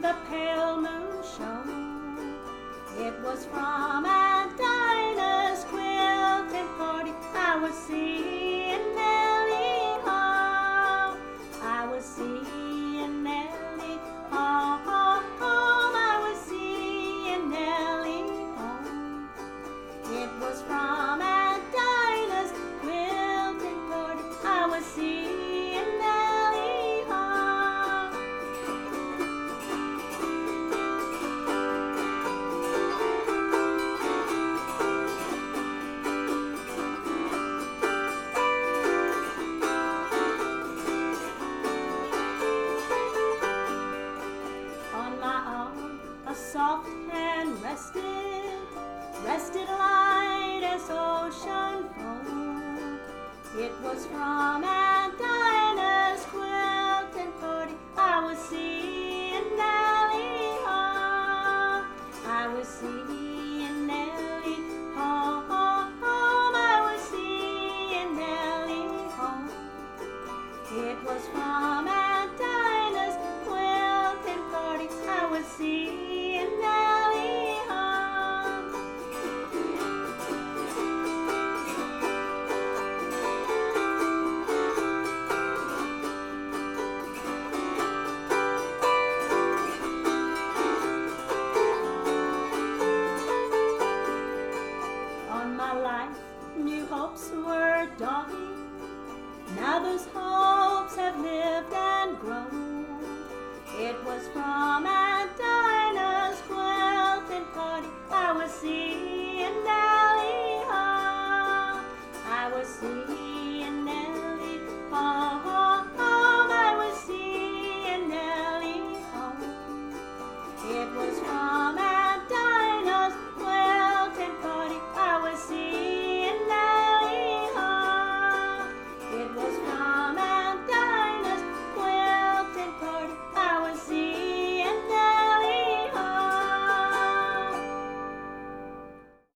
the pale moon shone. It was from Aunt Dinah's quilting party. I was seeing Nellie home. I was seeing Nellie home. I was seeing Nellie home. It was from Aunt Dinah's quilting party. I was seeing Nellie home. On my arm a soft hand rested light as ocean foam. It was from Aunt Dinah's quilting party. I was seeing Nellie home. I was seeing Nellie home. I was seeing Nellie home. It was from Aunt Dinah's quilting party. I was seeing Nellie home. On my life, new hopes were dawning. Now those hopes have lived and grown. It was from Aunt Dinah's quilting party. I was seeing Nellie home. I was seeing